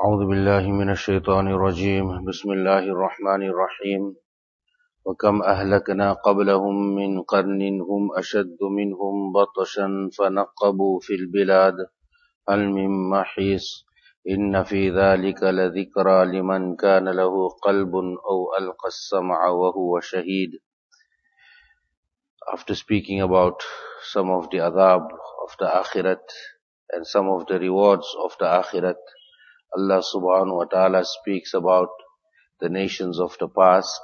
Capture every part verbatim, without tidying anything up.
أعوذ بالله من الشيطان الرجيم بسم الله الرحمن الرحيم وكم أهلكنا قبلهم من قرن هم أشد منهم بطشا فنقبوا في البلاد هل من محيص إن في ذلك لذكرى لمن كان له قلب أو ألقى السمع وهو شهيد. After speaking about some of the adab of the akhirat and some of the rewards of the akhirat, Allah subhanahu wa ta'ala speaks about the nations of the past,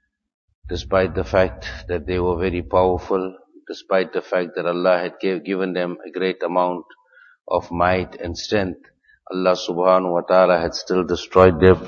despite the fact that they were very powerful, despite the fact that Allah had gave, given them a great amount of might and strength, Allah subhanahu wa ta'ala had still destroyed them.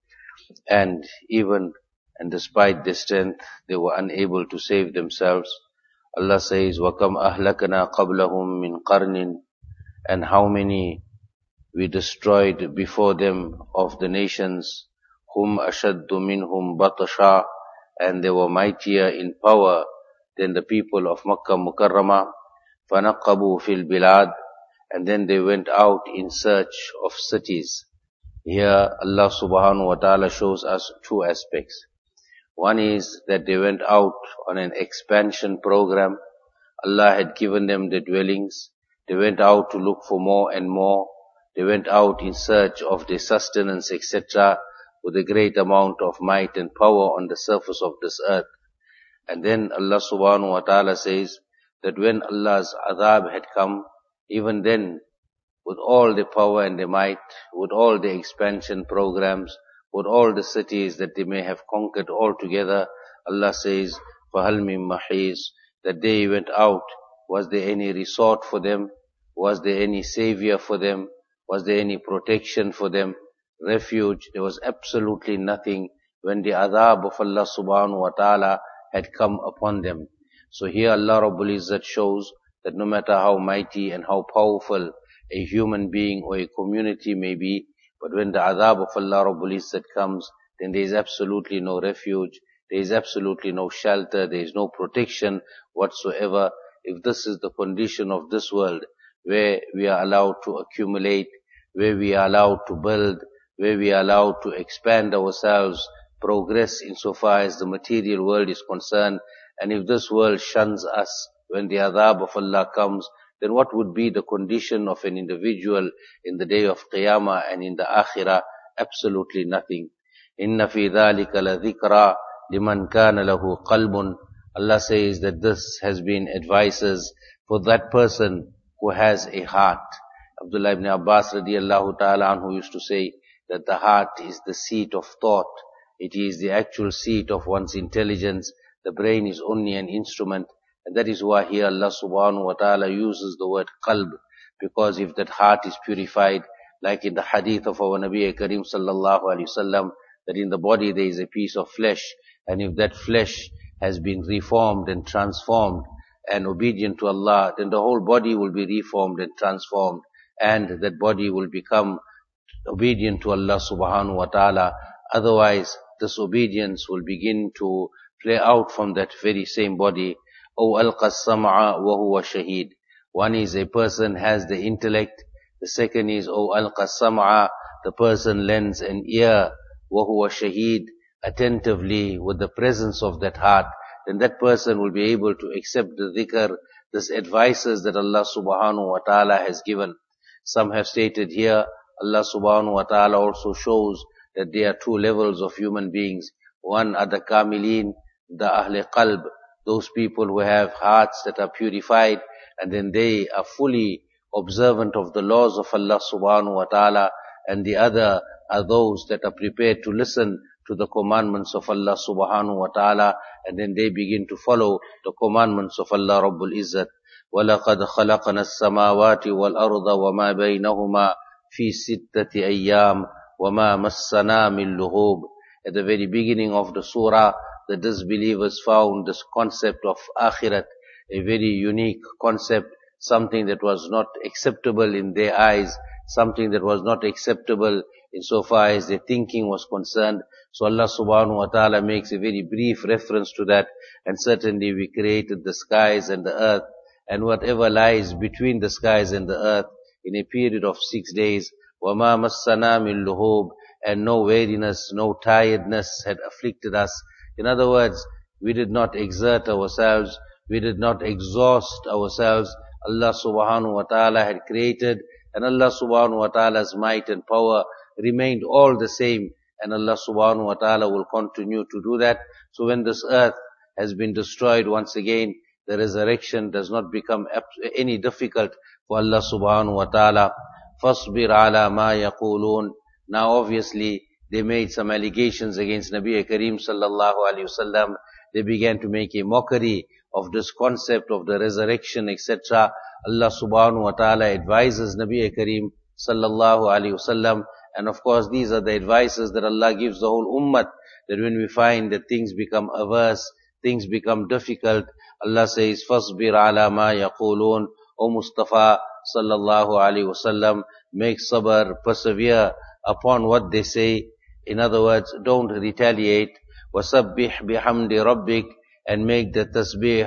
And even and despite their strength, they were unable to save themselves. Allah says, وَكَمْ أَهْلَكَنَا قَبْلَهُمْ مِنْ قَرْنٍ, and how many we destroyed before them of the nations, hum ashaddu minhum batasha, and they were mightier in power than the people of Makkah Mukarramah, fanaqabu fil bilad, and then they went out in search of cities. Here Allah subhanahu wa ta'ala shows us two aspects. One is that they went out on an expansion program. Allah had given them the dwellings. They went out to look for more and more. They went out in search of their sustenance, et cetera, with a great amount of might and power on the surface of this earth. And then Allah subhanahu wa ta'ala says that when Allah's adhab had come, even then, with all the power and the might, with all the expansion programs, with all the cities that they may have conquered altogether, Allah says, فَهَلْ مِن مَحِيص, that they went out. Was there any resort for them? Was there any savior for them? Was there any protection for them? Refuge? There was absolutely nothing when the adhab of Allah subhanahu wa ta'ala had come upon them. So here Allah Rabbul Izzat shows that no matter how mighty and how powerful a human being or a community may be, but when the adhab of Allah Rabbul Izzat comes, then there is absolutely no refuge, there is absolutely no shelter, there is no protection whatsoever. If this is the condition of this world, where we are allowed to accumulate, where we are allowed to build, where we are allowed to expand ourselves, progress insofar as the material world is concerned, and if this world shuns us when the adhab of Allah comes, then what would be the condition of an individual in the day of Qiyamah and in the Akhirah? Absolutely nothing. Inna fi dhalika la dhikra liman kana lahu qalbun. Allah says that this has been advices for that person who has a heart. Abdullah ibn Abbas radiallahu ta'ala anhu used to say that the heart is the seat of thought. It is the actual seat of one's intelligence. The brain is only an instrument. And that is why here Allah subhanahu wa ta'ala uses the word qalb. Because if that heart is purified, like in the hadith of our Nabi Kareem sallallahu alayhi wasallam, that in the body there is a piece of flesh. And if that flesh has been reformed and transformed and obedient to Allah, then the whole body will be reformed and transformed. And that body will become obedient to Allah subhanahu wa ta'ala. Otherwise, disobedience will begin to play out from that very same body. أو ألقى السمع وهو شهيد. One is a person has the intellect. The second is أو ألقى السمع, the person lends an ear, وهو شهيد, attentively with the presence of that heart. Then that person will be able to accept the dhikr, this advices that Allah subhanahu wa ta'ala has given. Some have stated here, Allah subhanahu wa ta'ala also shows that there are two levels of human beings. One are the kamilin, the ahle qalb, those people who have hearts that are purified, and then they are fully observant of the laws of Allah subhanahu wa ta'ala, and the other are those that are prepared to listen to the commandments of Allah subhanahu wa ta'ala, and then they begin to follow the commandments of Allah Rabbul Izzat. وَلَقَدْ خَلَقْنَا السَّمَاوَاتِ وَالْأَرْضَ وَمَا بَيْنَهُمَا فِي سِتَّةِ أَيَّامٍ وَمَا مَسَّنَا مِن لُغُوبٍ. At the very beginning of the surah, the disbelievers found this concept of akhirat, a very unique concept, something that was not acceptable in their eyes, something that was not acceptable insofar as their thinking was concerned. So Allah subhanahu wa ta'ala makes a very brief reference to that, and certainly we created the skies and the earth, and whatever lies between the skies and the earth in a period of six days. وَمَا مَسَّنَا مِن لُغُوبٍ, and no weariness, no tiredness had afflicted us. In other words, we did not exert ourselves, we did not exhaust ourselves. Allah subhanahu wa ta'ala had created, and Allah subhanahu wa ta'ala's might and power remained all the same, and Allah subhanahu wa ta'ala will continue to do that. So when this earth has been destroyed once again, the resurrection does not become any difficult for Allah subhanahu wa ta'ala. فَاصْبِرْ عَلَى مَا يَقُولُونَ. Now obviously they made some allegations against Nabi Kareem sallallahu alayhi wasallam. They began to make a mockery of this concept of the resurrection, et cetera. Allah subhanahu wa ta'ala advises Nabi Kareem sallallahu alayhi wasallam, and of course these are the advices that Allah gives the whole ummah, that when we find that things become averse, things become difficult, Allah says, فَاصْبِرْ عَلَى مَا يَقُولُونَ. O Mustafa sallallahu alayhi wasallam, make sabr, persevere upon what they say. In other words, don't retaliate. وَسَبِّحْ بِحَمْدِ رَبِّكَ, and make the tasbih,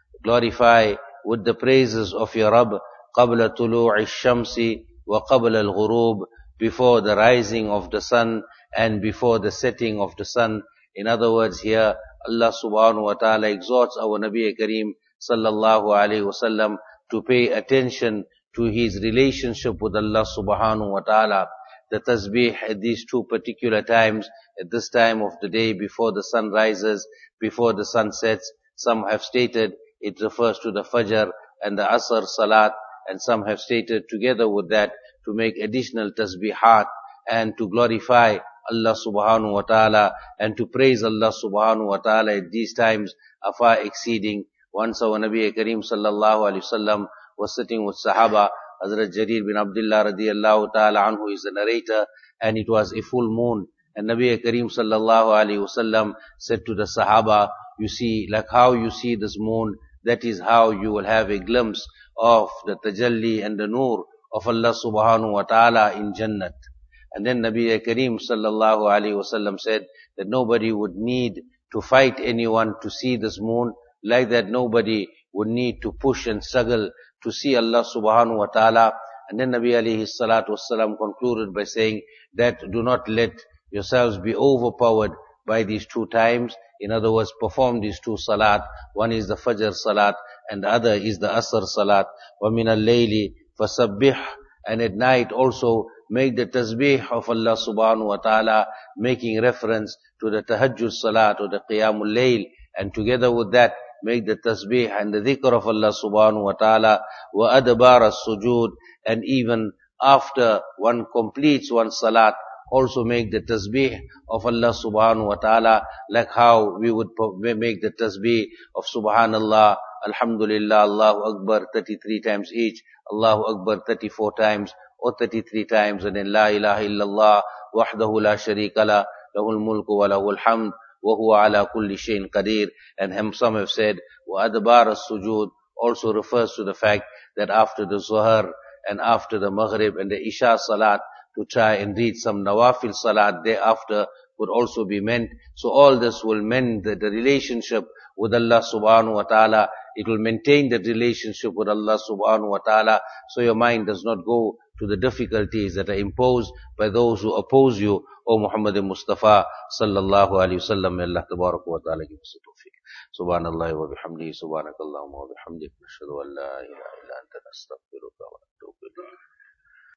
glorify with the praises of your Rabb, قَبْلَ طُلُوعِ الشَّمْسِ وَقَبْلَ الْغُرُوبِ, before the rising of the sun and before the setting of the sun. In other words, here Allah subhanahu wa ta'ala exhorts our Nabi Kareem sallallahu alayhi wasallam to pay attention to his relationship with Allah subhanahu wa ta'ala. The tasbih at these two particular times, at this time of the day before the sun rises, before the sun sets, some have stated it refers to the Fajr and the Asr Salat, and some have stated together with that to make additional tasbihat and to glorify Allah subhanahu wa ta'ala and to praise Allah subhanahu wa ta'ala at these times are far exceeding. Once our Nabi Kareem sallallahu alayhi wasallam was sitting with Sahaba. Hazrat Jarir bin Abdullah radiyallahu ta'ala anhu is the narrator, and it was a full moon. And Nabi Kareem sallallahu alayhi wasallam said to the Sahaba, you see, like how you see this moon, that is how you will have a glimpse of the tajalli and the nur of Allah subhanahu wa ta'ala in Jannat. And then Nabi Kareem sallallahu alayhi wasallam said that nobody would need to fight anyone to see this moon, like that nobody would need to push and struggle to see Allah subhanahu wa ta'ala. And then Nabi alayhi salatu wasalam concluded by saying that do not let yourselves be overpowered by these two times. In other words, perform these two salat. One is the Fajr salat and the other is the Asr salat. وَمِنَ اللَّيْلِ فَسَبِّحْ, and at night also make the tasbih of Allah subhanahu wa ta'ala, making reference to the tahajjud salat or the qiyamul layl, and together with that make the tasbih and the dhikr of Allah subhanahu wa ta'ala, wa adbar as-sujud, and even after one completes one salat, also make the tasbih of Allah subhanahu wa ta'ala, like how we would make the tasbih of subhanallah, alhamdulillah, Allahu Akbar thirty-three times each, Allahu Akbar thirty-four times or thirty-three times, and then la ilaha illallah wahdahu la sharika la, lahul mulku wa lahul hamd, wa huwa ala kulli shayin qadir. And some have said, wa adbar as-sujud also refers to the fact that after the Zuhr and after the Maghrib and the Isha Salat, to try and read some Nawafil Salat thereafter would also be meant. So all this will mend the, the relationship with Allah subhanahu wa ta'ala. It will maintain that relationship with Allah subhanahu wa ta'ala, so your mind does not go to the difficulties that are imposed by those who oppose you, O Muhammad Mustafa sallallahu alayhi wa sallam. May Allah tabarak wa ta'ala give us the tawfiq. Subhanallah wa bihamdihi, subhanakallahumma wa bihamdik, nashhadu an la ilaha illa anta, nastaghfiruka wa